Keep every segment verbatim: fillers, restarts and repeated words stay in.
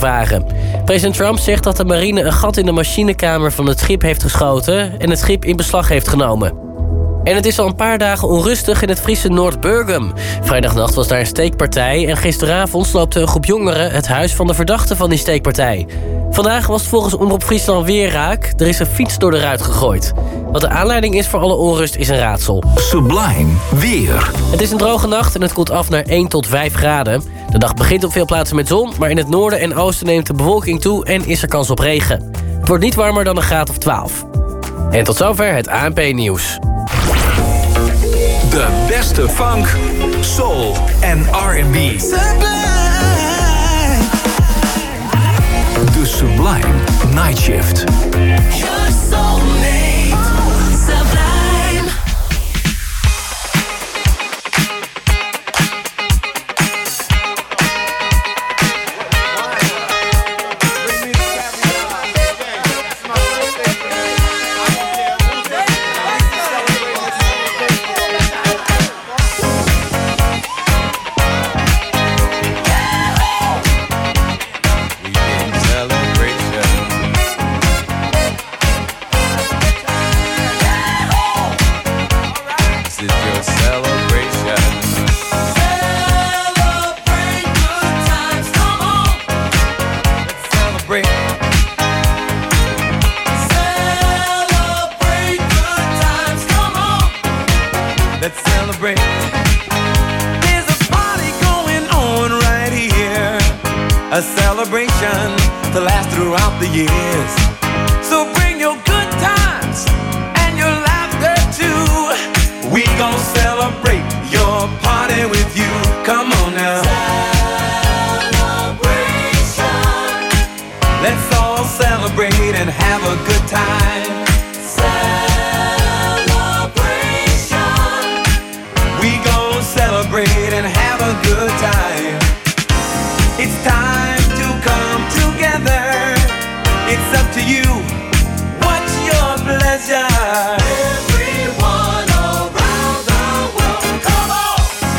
gevaren. President Trump zegt dat de marine een gat in de machinekamer van het schip heeft geschoten en het schip in beslag heeft genomen. En het is al een paar dagen onrustig in het Friese Noord-Burgum. Vrijdagnacht was daar een steekpartij en gisteravond sloopte een groep jongeren het huis van de verdachte van die steekpartij. Vandaag was het volgens Omroep Friesland weer raak. Er is een fiets door de ruit gegooid. Wat de aanleiding is voor alle onrust is een raadsel. Sublime weer. Het is een droge nacht en het koelt af naar één tot vijf graden. De dag begint op veel plaatsen met zon, maar in het noorden en oosten neemt de bewolking toe en is er kans op regen. Het wordt niet warmer dan een graad of twaalf. En tot zover het A N P-nieuws. De beste funk, soul en R en B. De Sublime Night Shift. Your soulmate, Sublime. A celebration to last throughout the years. So bring your good times and your laughter too. We gon' celebrate your party with you. Come on now. Celebration. Let's all celebrate and have a good time. Celebration. We gon' celebrate and have a good time. It's time to come together. It's up to you. What's your pleasure? Everyone around the world, come on!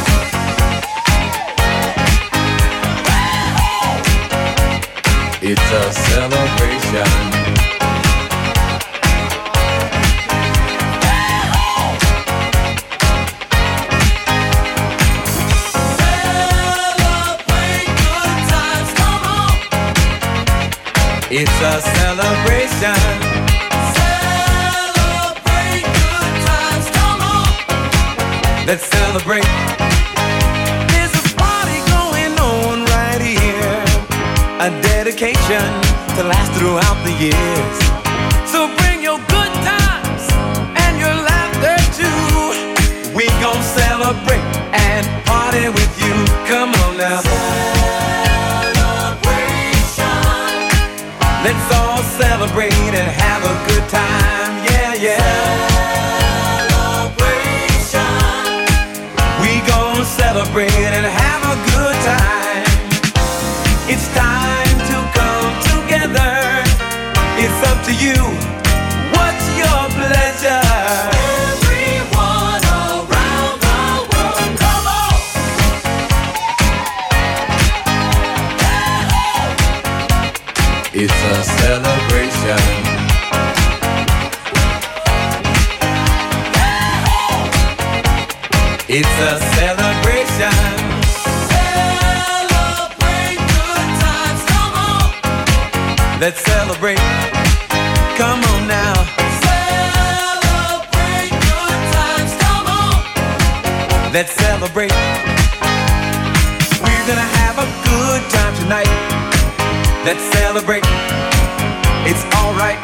It's a celebration. It's a celebration. Celebrate good times, come on. Let's celebrate. There's a party going on right here. A dedication to last throughout the years. So bring your good times and your laughter too. We gon' celebrate and party with you. Come on now. Let's all celebrate and have a good time, yeah, yeah. Celebration. We gon' celebrate and have a good time. It's time to come together. It's up to you. What's your pleasure? Everyone around the world, come on. It's a celebration. It's a celebration. Celebrate good times, come on. Let's celebrate. Come on now. Celebrate good times, come on. Let's celebrate. We're gonna have a good time tonight. Let's celebrate. It's alright.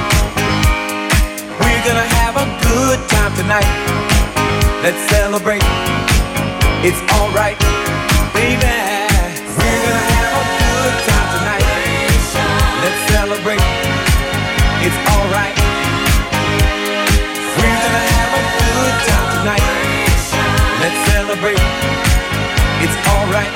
We're gonna have a good time tonight. Let's celebrate. It's alright, baby. We're gonna have a good time tonight. Let's celebrate. It's alright. We're gonna have a good time tonight. Let's celebrate. It's alright.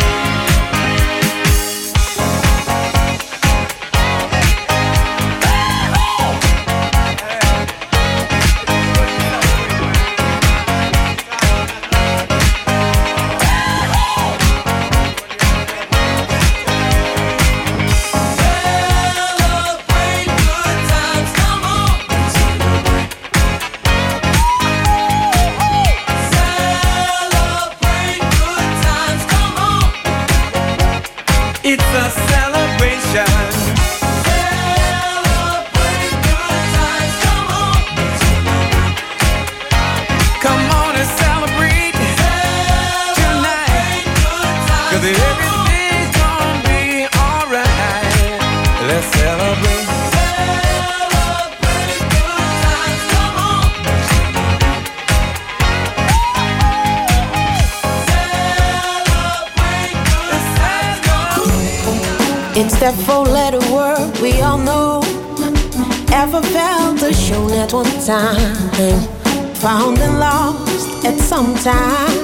celebration. Celebrate good times, come on. Come on and celebrate, celebrate tonight. Cause everything's gonna be alright. Let's celebrate. Celebrate good times, come on. Celebrate good times, come on. It's that four-letter word we all know. Ever felt or shown at one time, found and lost at some time.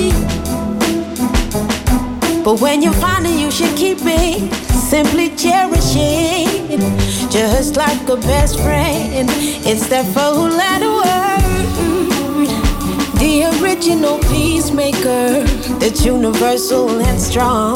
But when you find it, you should keep it. Simply cherish it, just like a best friend. It's that four-letter word, the original peacemaker. It's universal and strong.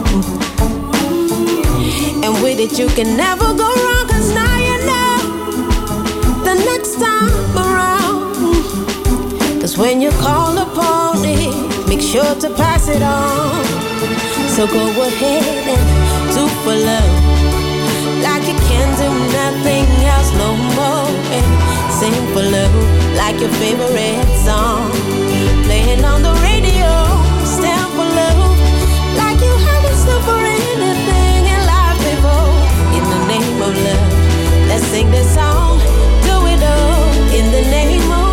And with it you can never go wrong. Cause now you know the next time around. Cause when you call upon it, make sure to pass it on. So go ahead and do for love, like you can do nothing else no more. And sing for love, like your favorite song, playing on the radio. Stand for love, like you haven't stood for anything in life before. In the name of love, let's sing this song, do it all. In the name of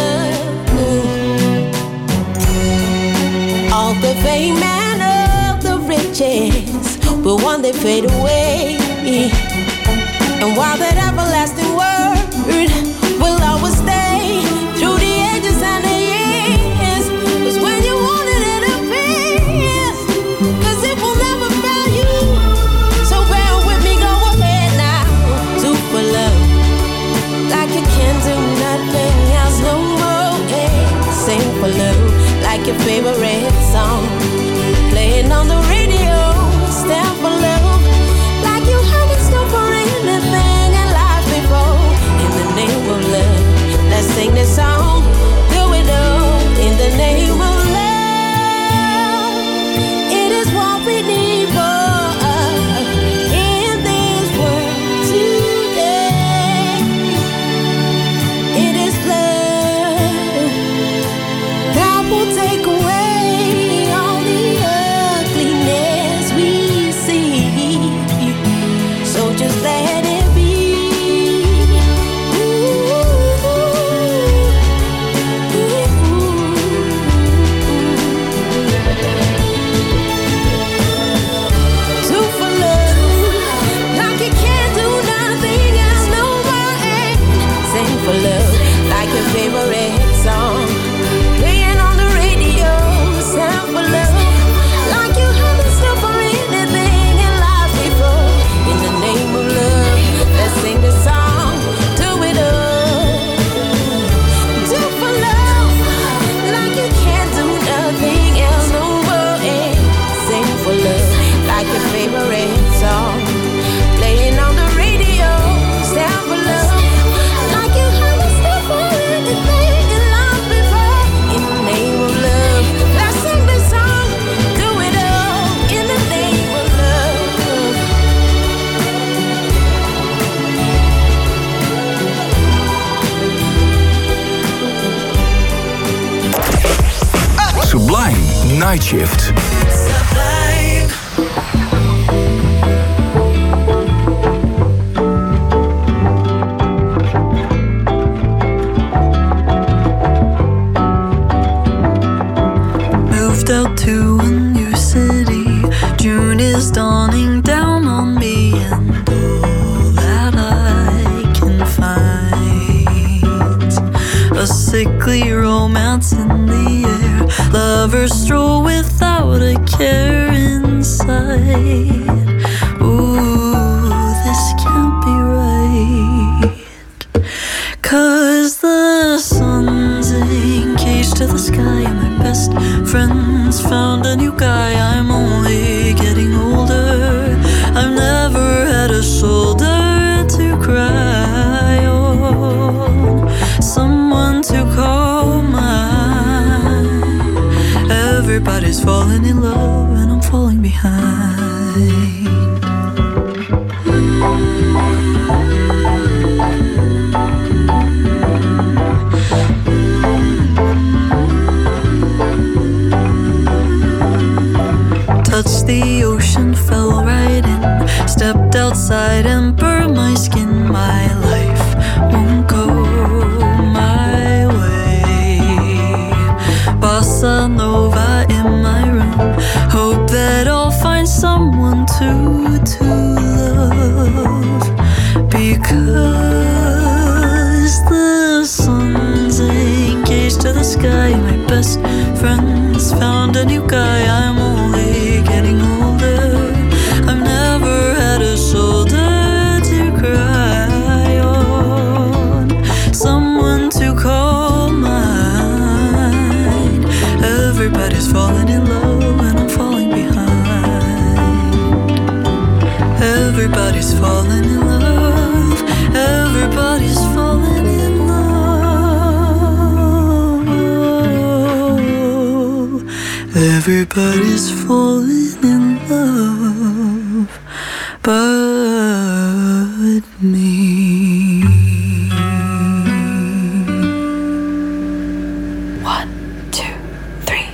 love, all the fame and all the riches will one day fade away. And while that everlasting word will always stay through the ages and the years, was when you wanted it to be. Cause it will never fail you. So bear with me, go ahead now. Do for love, like you can do nothing else no more. Hey, sing for love, like your favorite song, playing on the radio. Stand for love, like you haven't stood for anything in life before. In the name of love, let's sing this song, do it all. In the name of love, it is what we need more of in this world today. It is love that will take away all the ugliness we see. So just let it be. Ooh, do for love, like you can't do nothing else no more. Sing for love, like your favorite song, playing on the radio. Sound for love, like you haven't stood for anything in life before. In the name of love, let's sing this song, do it all. Do for love, like you can't do nothing else no more. Sing for love, like your favorite song, playing on the radio. Stand for love, like you haven't stood for anything in life before. In the name of love, let's sing this song, do it all. In the name of love. Sublime Night Shift. Sublime. Moved out to a new city. June is dawning down on me, and all that I can find, a sickly romance in the air. Lovers stroll without a care inside. Ooh, this can't be right. Cause the sun's engaged to the sky, and my best friend's found a new guy. I'm only getting older, I've never had a shoulder to cry on, someone to call mine. Everybody's falling in love and I'm falling behind. Everybody's falling in love. Everybody's falling in love. Everybody's falling in love but me. One, two, three.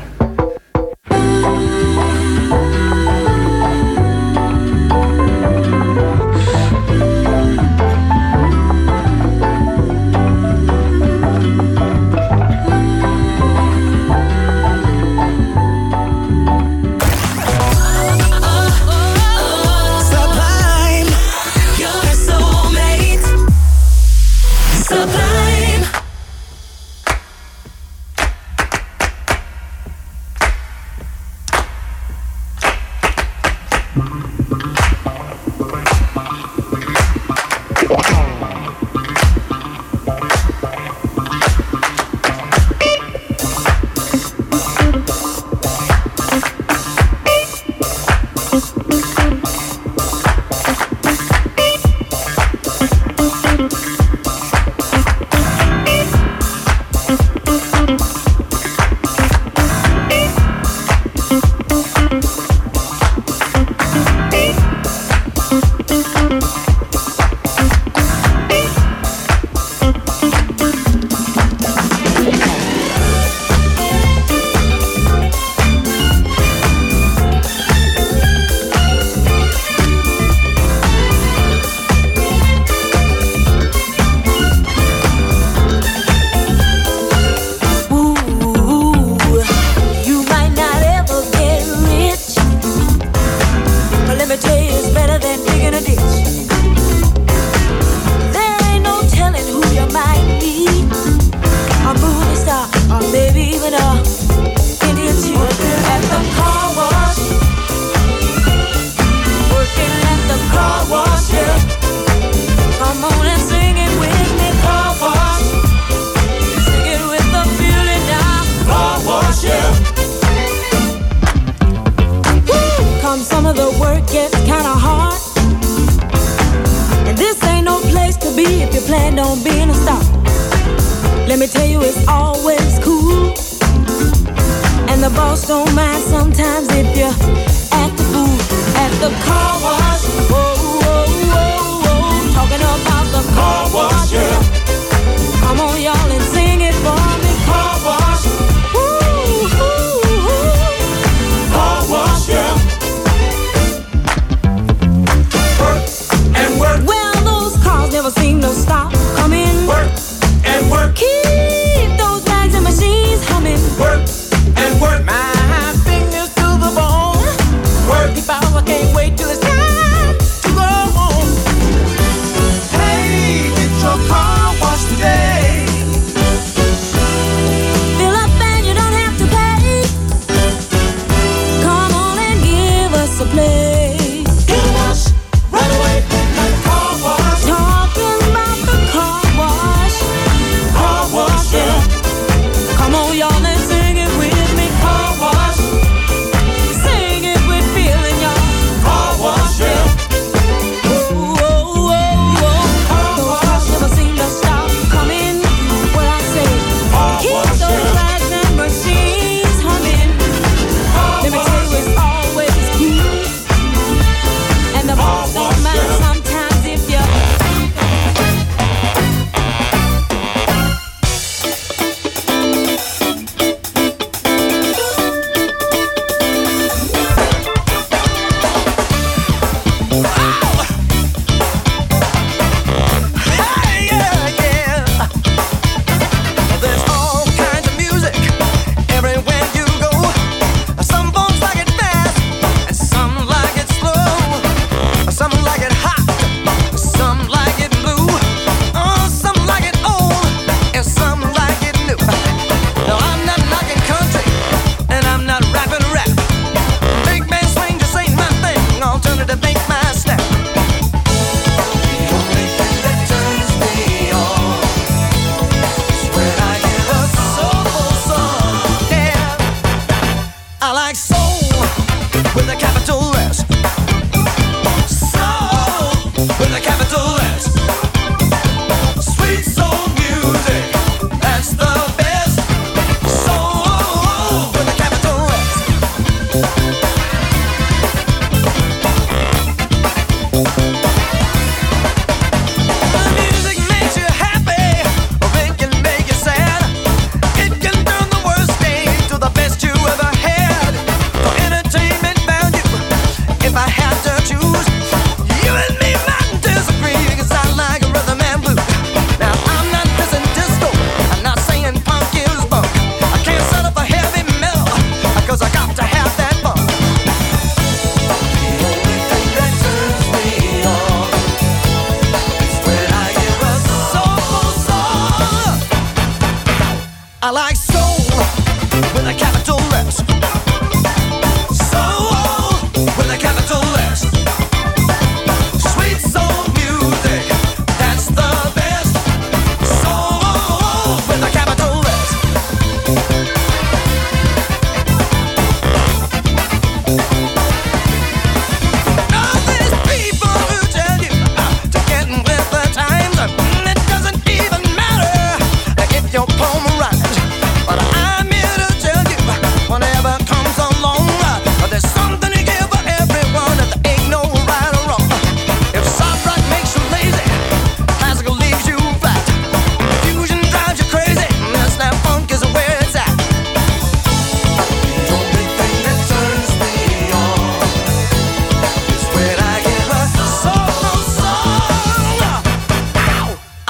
My fingers to the bone. Work. I can't wait till it's time.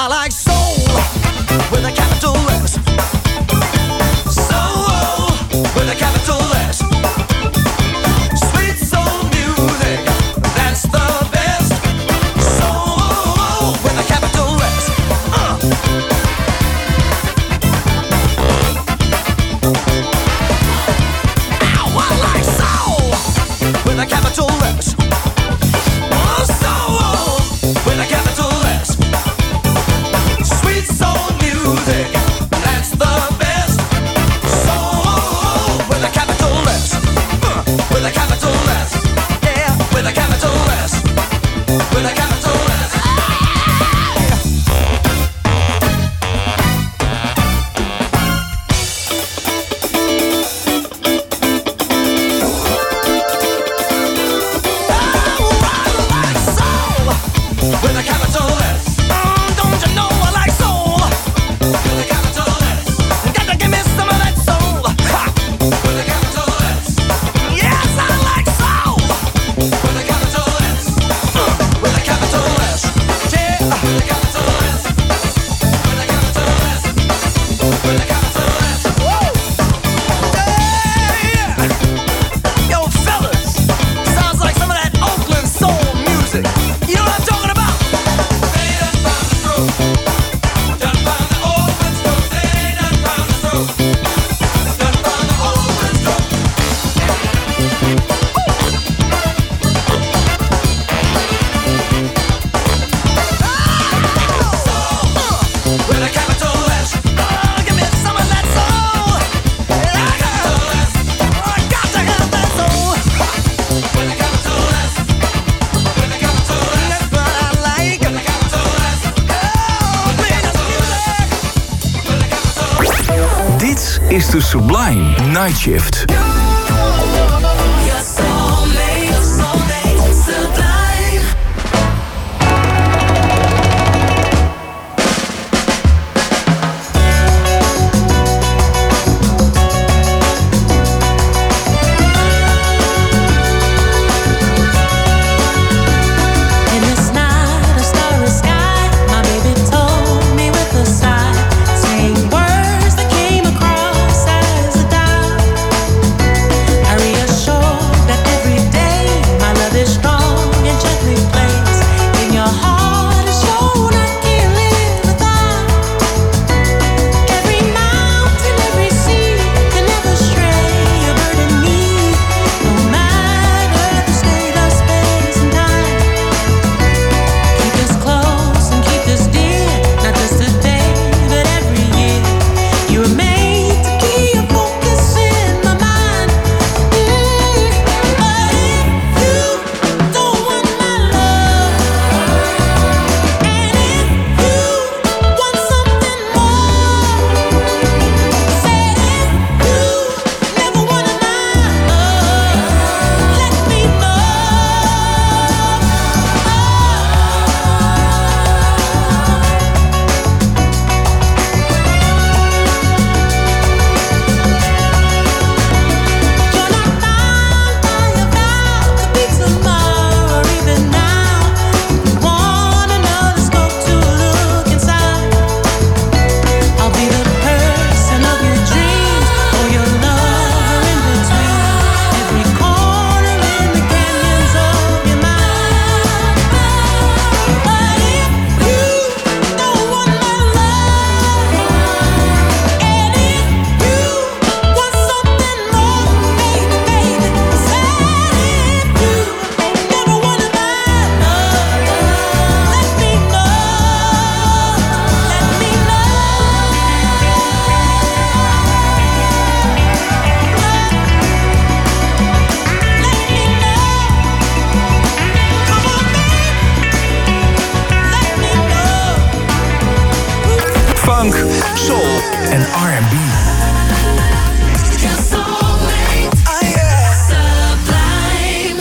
like soul with a capital S. Soul with a capital S. Sweet soul music, that's the best. Soul with a capital S. Uh. Ow, I like soul with a capital S. Oh, soul with a capital S. Sweet soul music, that's the best. Soul with a capital S. Uh, with a capital S. Yeah, with a capital S. With a capital S. With a capital S. Mm, don't you know I like soul? With a capital S. Got to give me some of that soul. Ha! With a capital S. Yes, I like soul. With a capital S. Uh, with a capital S. Yeah. With a capital S. With a capital S. With a capital S. Woo! Yeah. Yo, fellas, sounds like some of that Oakland soul music. You know what I'm talking about? With a capital S. Oh, give me some of that soul. I got to have that soul. With a capital S. With a capital S. That's what I like. With a capital S. Oh, play this music. With a capital S. Dit is de Sublime Night Shift. Your soulmate, soulmate, sublime. In this night of starry sky, my baby told me with a sigh, saying words that came across as a dime. I reassured that every day my love is strong and gently placed in your heart. Is shown I can't live without. Every mountain, every sea can never stray a bird in me, no matter the state of space and time. Keep us close and keep us dear, not just today, but every year. You were made to be a focus in my mind. Mm. But if you don't want my love, and if you want something more, said if you never wanted my love, let me know. You're not bound by a vow to be tomorrow or even now. You want another scope to look inside. I'll be the person of your dreams, or your lover in between every corner in the canyons of your mind. But if you don't want my love, and if you want something more, baby, baby, said if you never wanted my love, let me know, let me know. Come on, baby, let me know. Funk, soul en R and B. Your soulmate, sublime.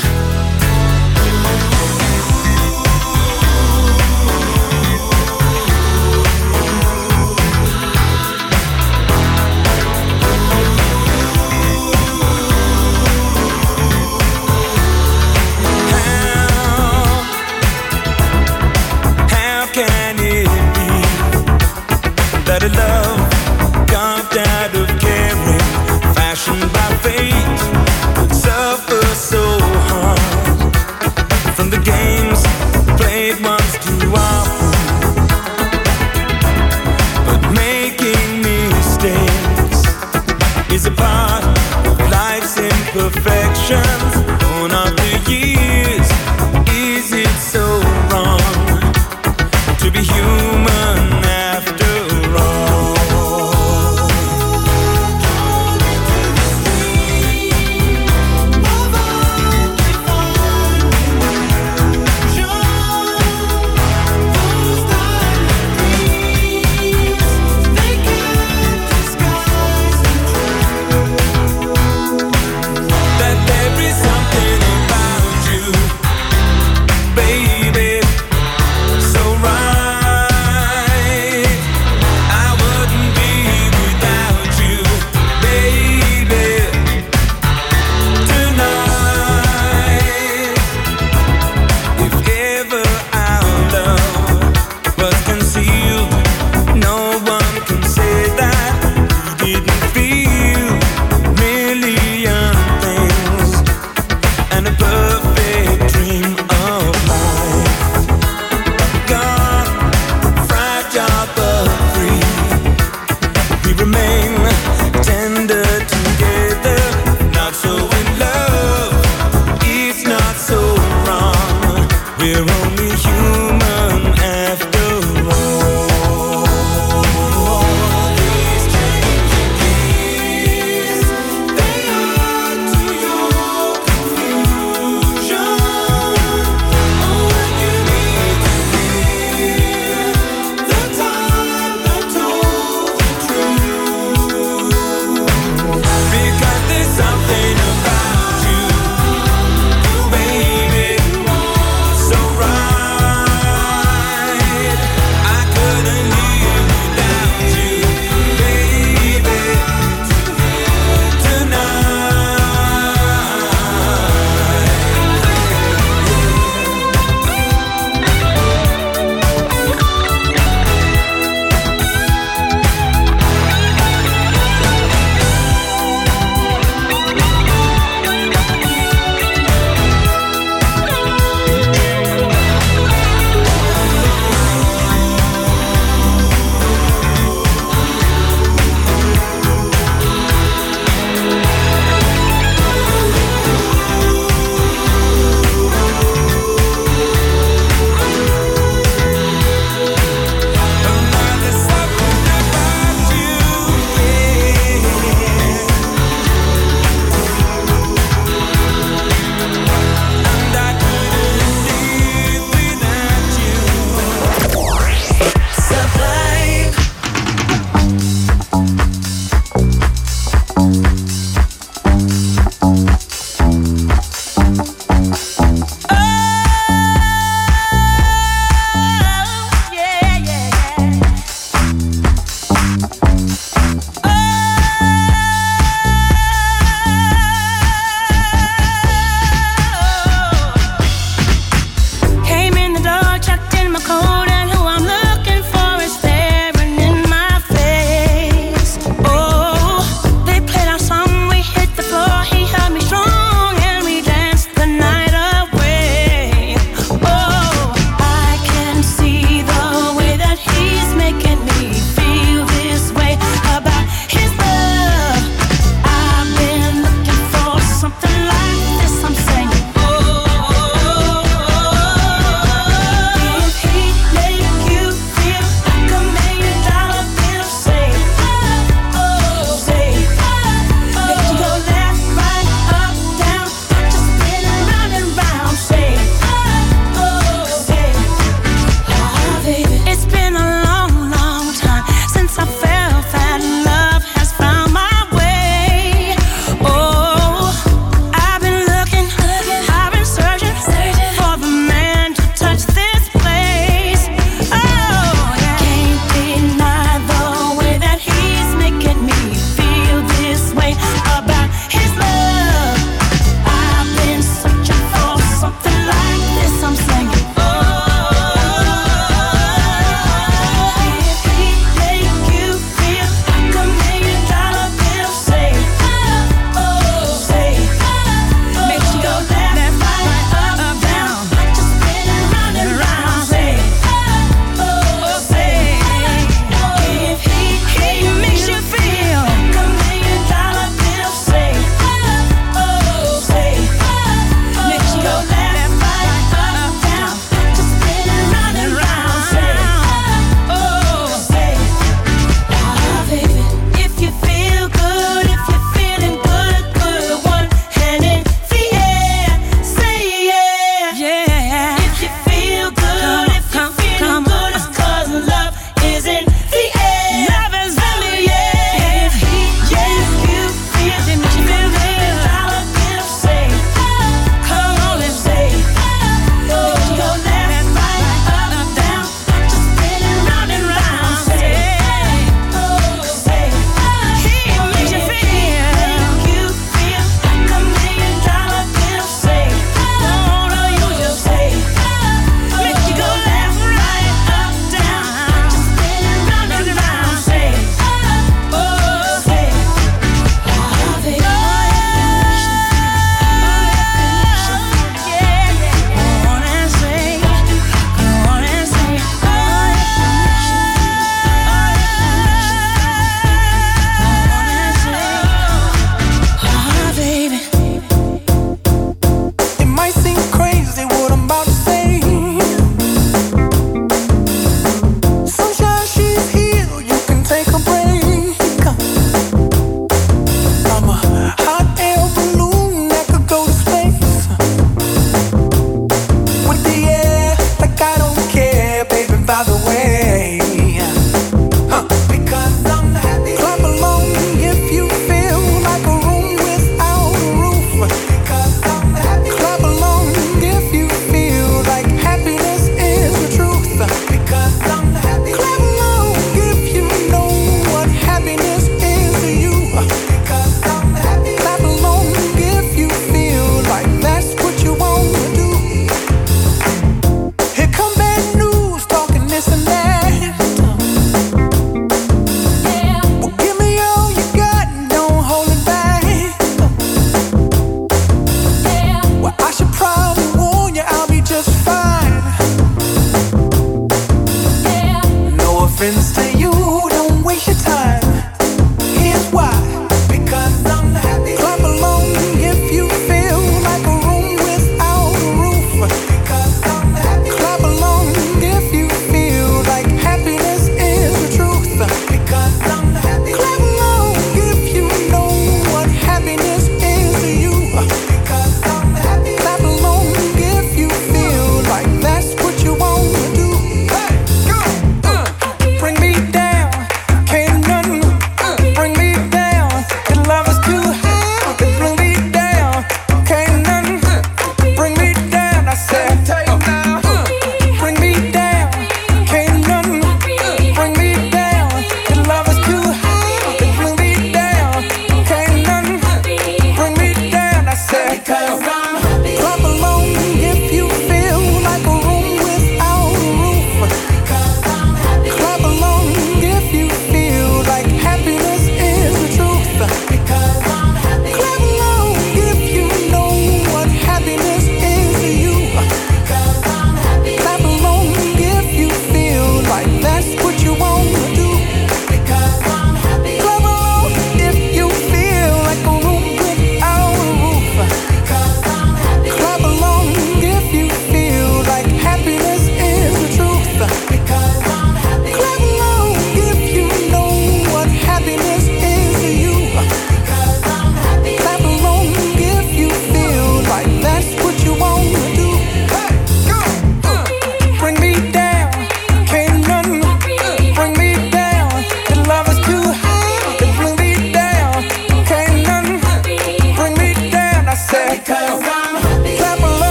How can it be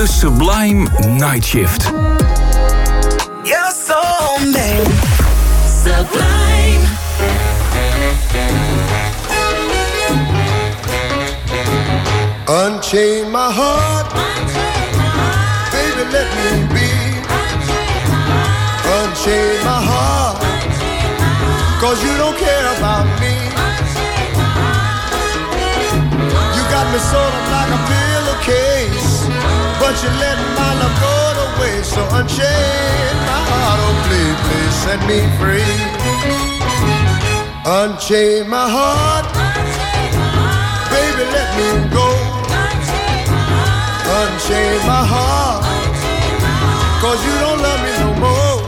De Sublime Night Shift. You're so mean. Sublime. Unchain my heart, baby, let me be. Unchain my heart, cause you don't care about me. You got me sort of like a pillowcase, but you let my love go to waste. So unchain my heart, oh please, please set me free. Unchain my heart, baby, let me go. Unchain my heart, cause you don't love me no more.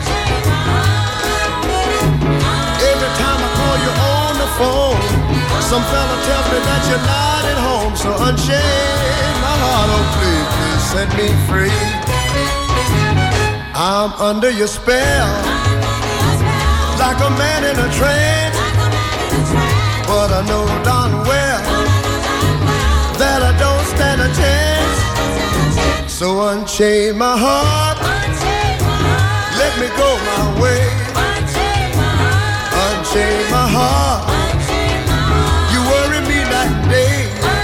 Every time I call you on the phone, some fella tells me that you're not at home. So unchain my heart, oh please, please set me free. I'm under your spell, like a man in a trance. But I know darn well that I don't stand a chance. So unchain my heart, let me go my way. Unchain my heart, you worry me night and day.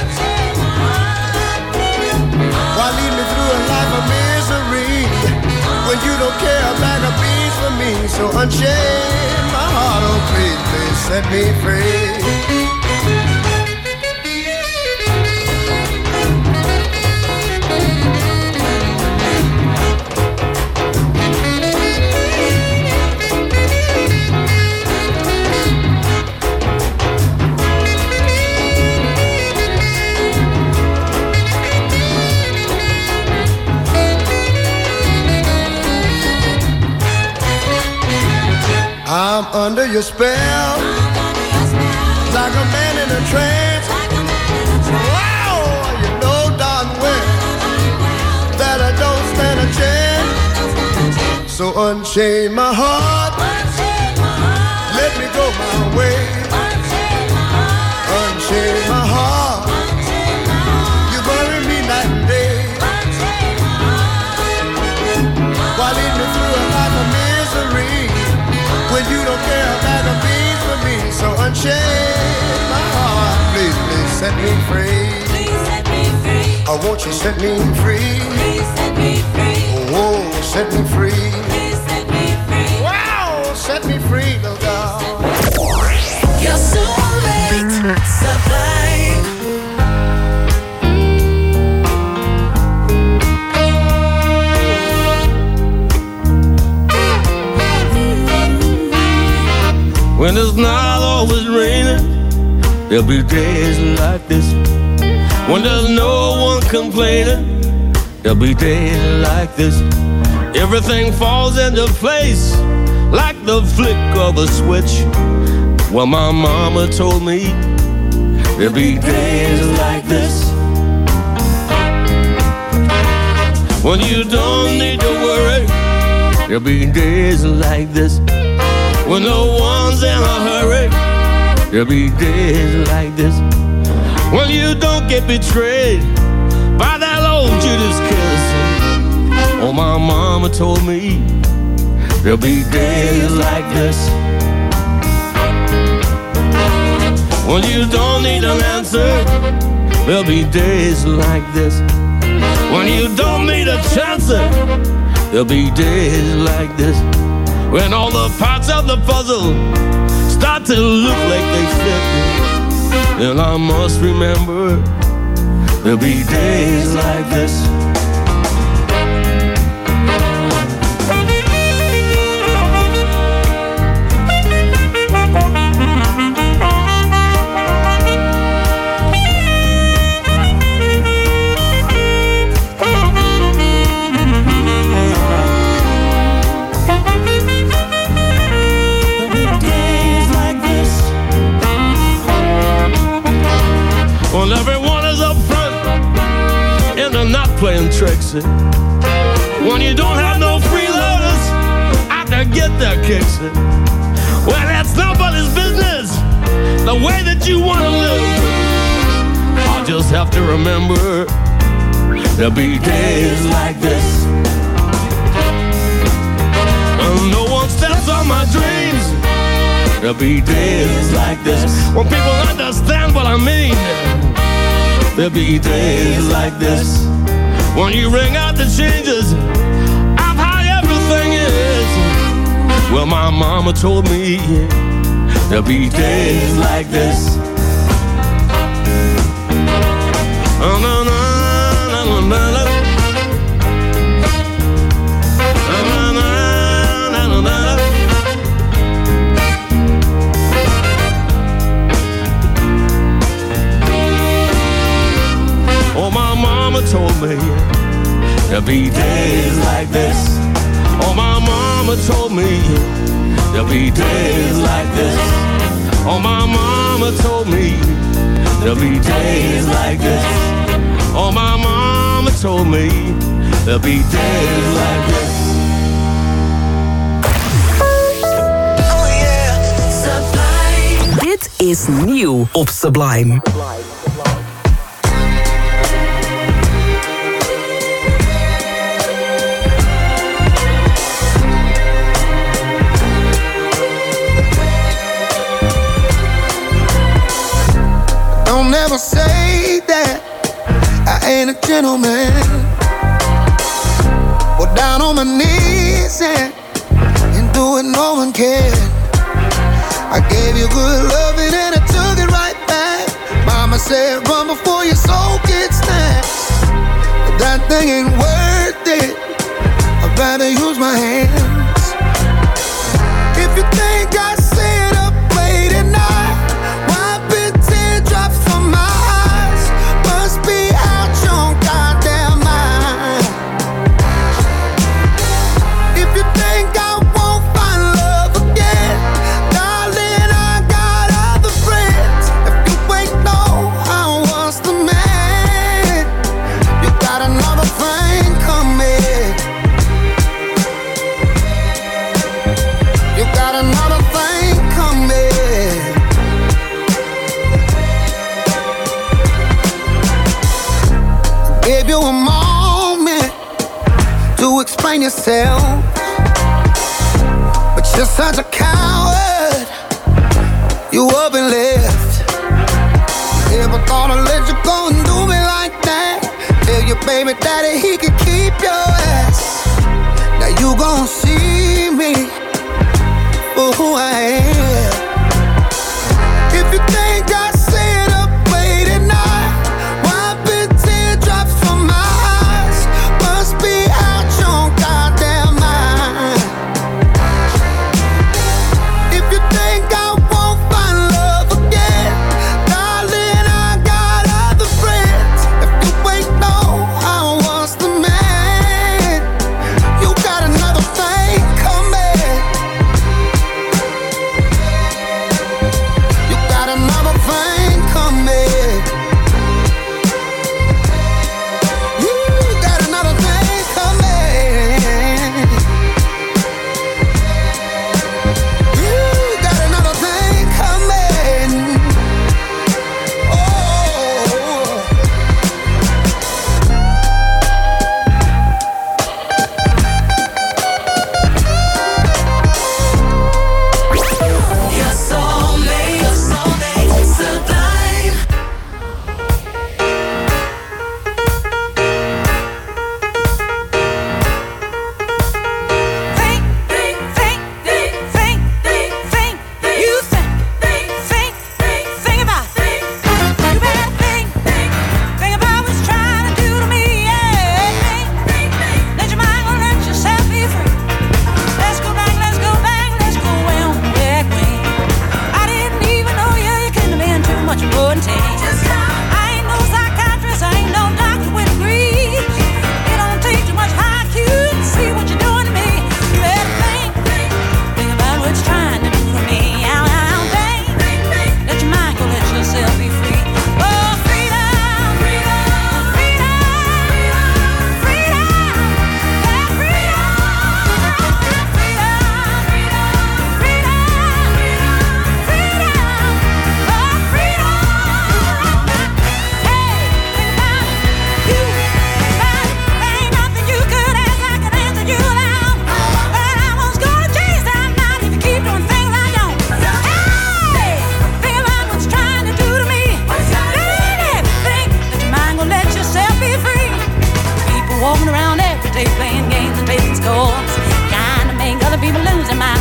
Why lead me through a life of misery when you don't care a bag of beans for me? So unchain my heart, oh please, please set me free. I'm under your spell, like a man in a trance. Wow, you know darn well that I don't stand a chance. So unchain my heart, let me go my way. Unchain my heart, you bury me night and day. Why lead me through a life of misery when you don't care about the beans for me? So unchain my heart, please, please set me free. Please set me free. Oh, won't you set me free? Please set me free. Oh, set me free. Please set me free. Wow, set me free, little girl. You're so late. Sublime. When it's not always raining, there'll be days like this. When there's no one complaining, there'll be days like this. Everything falls into place like the flick of a switch. Well, my mama told me there'll be days like this. When you don't need to worry, there'll be days like this. When no one's in a hurry, there'll be days like this. When you don't get betrayed by that old Judas kiss. Oh, my mama told me there'll be days like this. When you don't need an answer, there'll be days like this. When you don't need a chance, there'll be days like this. When all the parts of the puzzle start to look like they fit, then I must remember there'll be days like this. Well, everyone is up front and they're not playing tricks. When you don't have no freeloaders out there get their kicks. Well, that's nobody's business, the way that you want to live. I'll just have to remember There'll be days like this. And no one steps on my dreams. There'll be days like this. When people understand what I mean. There'll be days like this. When you ring out the changes of how everything is. Well, my mama told me there'll be days like this. Oh, no, no, no, no, no, no. Oh, my mama told me there'll be days like this. Oh, my mama told me there'll be days like this. Oh, my mama told me there'll be days like this. Oh, my mama told me there'll be days like this. Oh yeah, Sublime. Dit is nieuw op Sublime. Don't ever say that I ain't a gentleman. Go down on my knees and, and do it no one can. I gave you good loving and I took it right back. Mama said run before your soul gets snatched. But that thing ain't worth it. I'd rather use my hands. If you think I sit up late at night, wiping teardrops from my eyes, must be out your goddamn mind. If you think I won't find love again, darling, I got other friends. If you ain't know I was the man, you got another thing coming. You got another thing coming. Gave you a moment to explain yourself, but you're such a coward. You up and left. Never thought I'd let you go and do me like that. Tell your baby daddy he could keep your ass. Now you gon' see me for who I am. If you think I sit up late at night, wiping teardrops from my eyes, must be out your goddamn mind. If you think I won't find love again, darling, I got other friends. If you ain't know I was the man, you got another thing coming. You got another thing.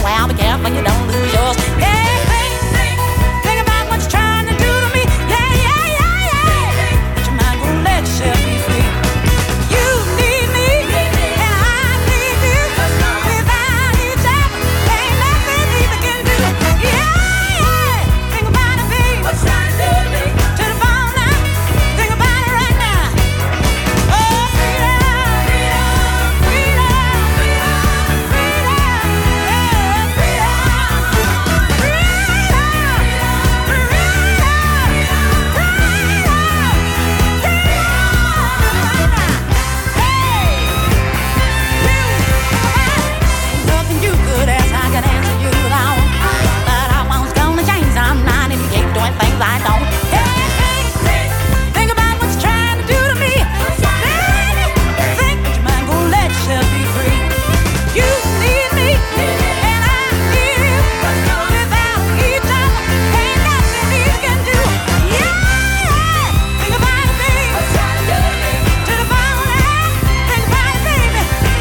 well, be careful you don't lose yours. Yeah, think, think, think about what you're trying to do to me. Yeah, yeah, yeah, yeah. But your mind won't let yourself be free. You need me, and I need you. Without each other, ain't nothing either can do. Yeah, yeah. Think about it, babe. What you trying to do to me? To the bone now. Think about it right now. Oh, freedom, freedom, freedom, freedom, freedom, yeah, freedom, nothing you could ask, I can answer you now. But I won't gonna change. I'm not if you keep doing things I don't. Hey, hey, hey, think about what you're trying to do to me. Baby, think, but your mind gonna let yourself be free. You need me, and I need you. Without each other, ain't nothing these can do. Yeah, yeah, think about it, baby. To the bone now, think about it, baby.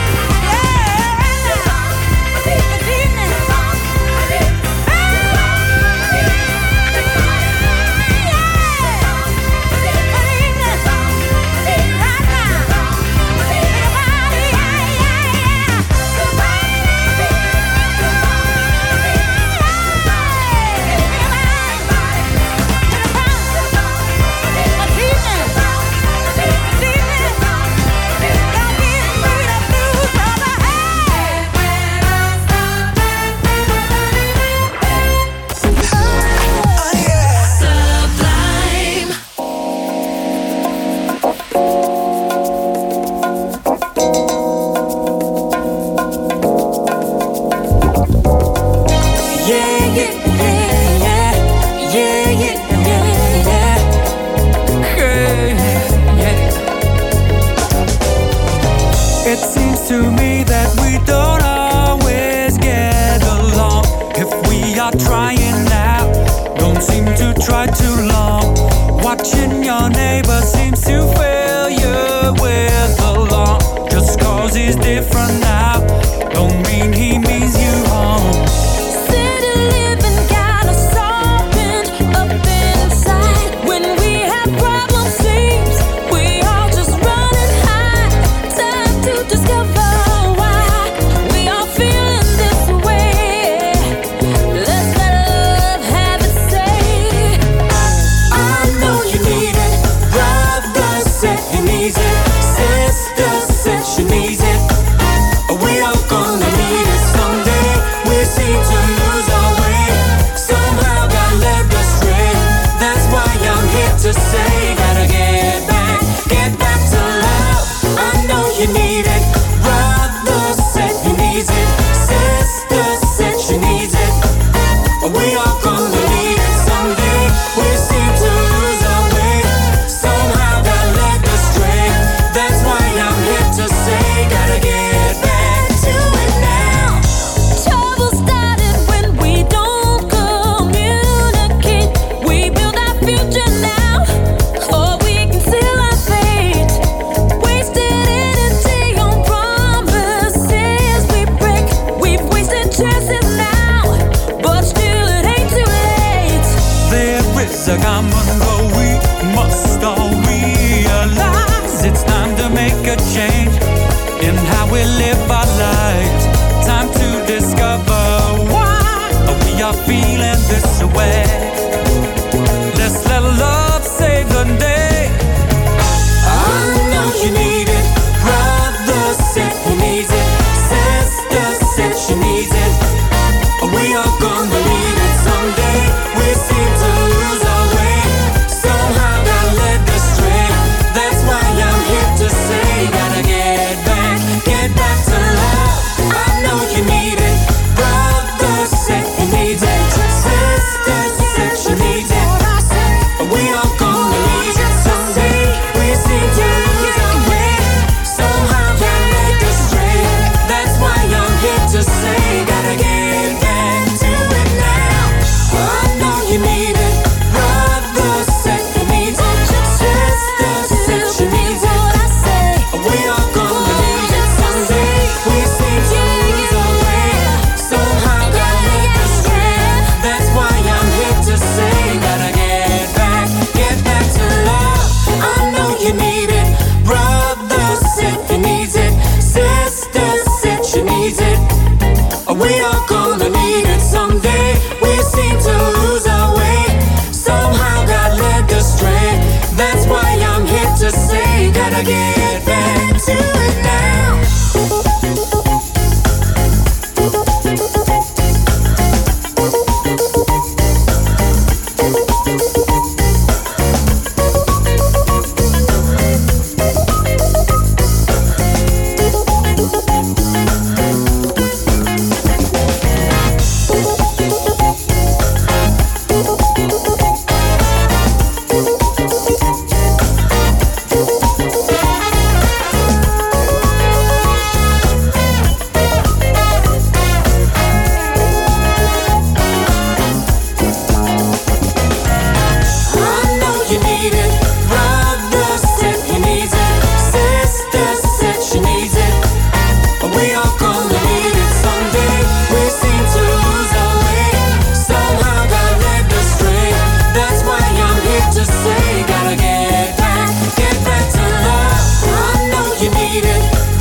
It seems to me that we don't always get along. If we are trying now, don't seem to try too long. Watching your neighbor seems to fill you with alarm. Just cause he's different now, don't mean he means you harm. City living got us opened up inside. When we have problems, seems we all just running high. Time to discover why we are feeling this way. Let's let love have its say. I know you need it, brother said he needs it, sister said she needs it. We all gonna need it someday. We seem to lose our way, somehow got led astray. That's why I'm here to say, gotta get back, get back to love. I know you need it, brother said he needs it, sister said she needs it. We all gonna need it someday. We seem to lose our way, somehow got led astray. That's why I'm here to say, gotta get back to it now. Trouble started when we don't communicate. We build our future now, or we conceal our fate. Wasted energy on promises we break. We've wasted chances now, but still it ain't too late. There is a common goal we must all realize. It's time to make a change in how we live our lives. Time to discover why we are feeling this way. Let's let love save the day. I know you need it, brother said he needs it, sister said she needs it. We are gonna need it someday. We seem to lose our way, somehow got led astray. That's why I'm here to say, gotta get back, get back to love. I know you need it, brother said he needs it, sister said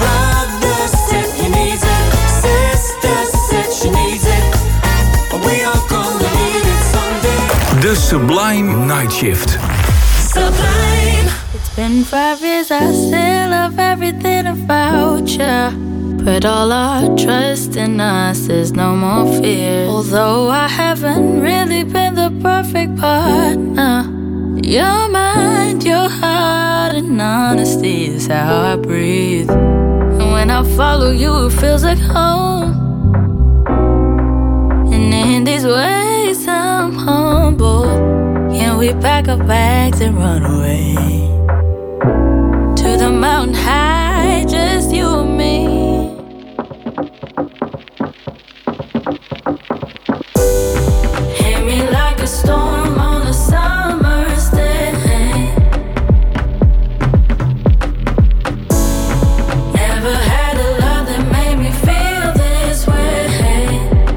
Brother said he needs it, sister said she needs it. We are gonna need it someday. The Sublime Night Shift. Sublime. It's been five years, I still love everything about ya. Put all our trust in us, there's no more fear. Although I haven't really been the perfect partner, your mind, your heart, and honesty is how I breathe. And when I follow you, it feels like home. And in these ways, I'm humble. Can we pack our bags and run away to the mountain high, just you and me? Hit me like a storm on a summer's day. Never had a love that made me feel this way.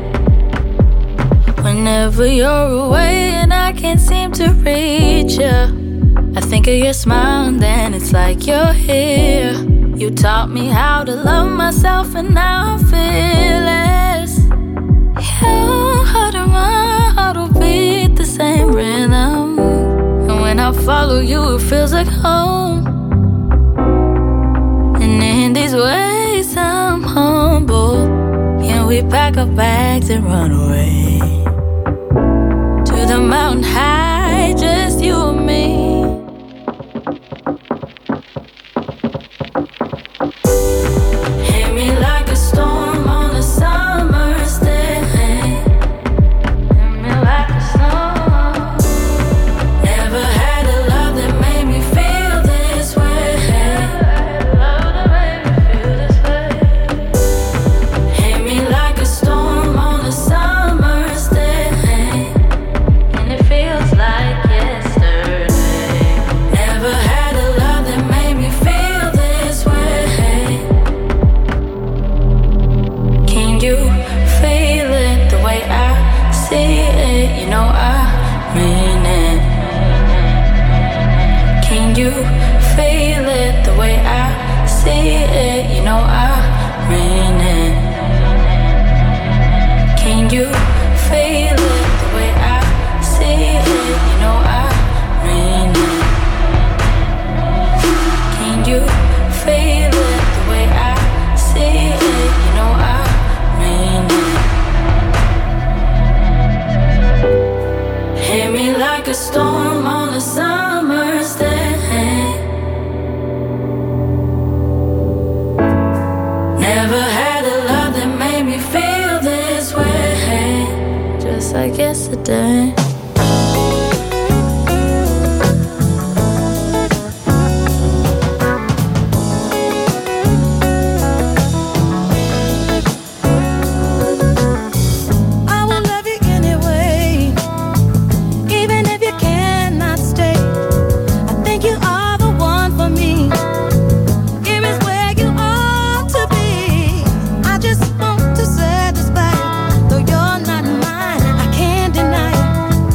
Whenever you're away and I can't seem to reach you, I think of your smile and then it's like you're here. You taught me how to love myself and now I feel less. Your heart and my heart will beat the same rhythm. And when I follow you, it feels like home. And in these ways, I'm humble. Can we pack our bags and run away to the mountain high, just you and me? Hit me like a storm on a summer's day. Hit me like a storm. Never had a love that made me feel this way. Love that made me feel this way. Hit me like a storm on a summer's day, and it feels like yesterday. Never had a love that made me feel this way. Can you feel it the way I see it? You know I mean it. Can you feel it the way I see it? You know I mean it. Can you feel it the way I see it? You know I mean it. Can you feel it the way I see it? You know I mean it. Hit me like a storm on a summer's day. Never had a love that made me feel this way, just like yesterday. I will love you anyway, even if you cannot stay. I think you are the one for me. Here is where you ought to be. I just want to satisfy you. Though you're not mine, I can't deny it.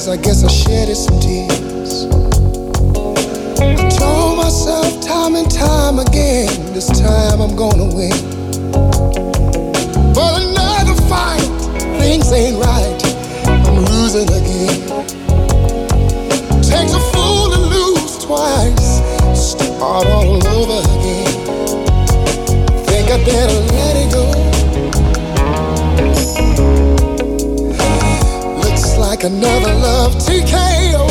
days, I guess I shedded some tears. I told myself time and time again, this time I'm gonna win. But another fight, things ain't right, I'm losing again. Takes a fool to lose twice, start all over again. Think I better let it go. Looks like another love T K O.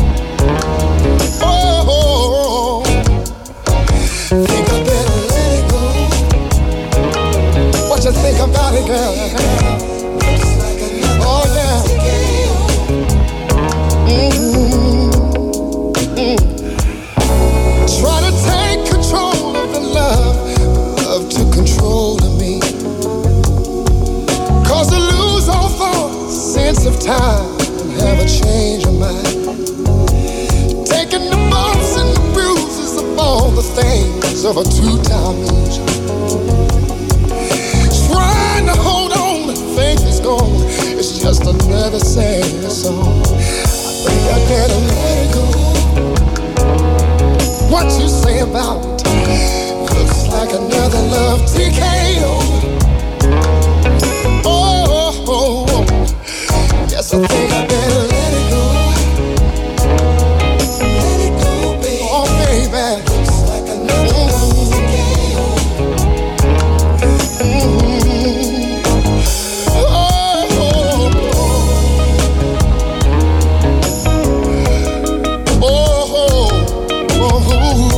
Oh, think I better let it go. What you think about it, girl? Oh yeah. Mm-hmm. Mm. Try to take control of the love, love to control of me. Cause to lose all thought, sense of time, and have a change of mind. Taking the bumps and the bruises of all the things of a two-time loser. Trying to hold on, but faith is gone. It's just another sad song. I think I better let it go. What you say about it? Looks like another love T K O. Oh, oh, oh. Yes, I think I better let it go. Let it go, baby. Oh, baby. Looks like another love T K O. Mm-hmm. Oh, oh, oh. Oh, oh, oh.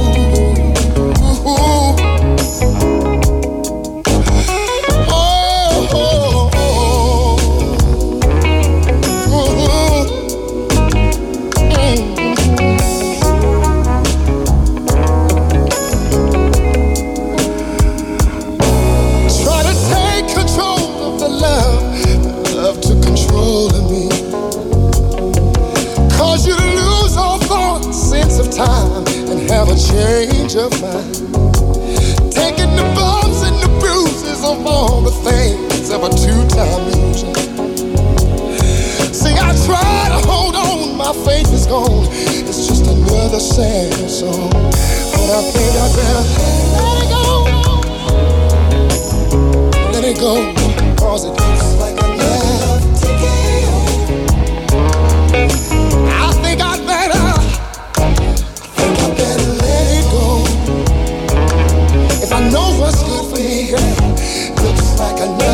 Time and have a change of mind. Taking the bumps and the bruises of all the things of a two-time loser. See, I try to hold on, my faith is gone. It's just another sad song. But I think I better let it go. Let it go, cause it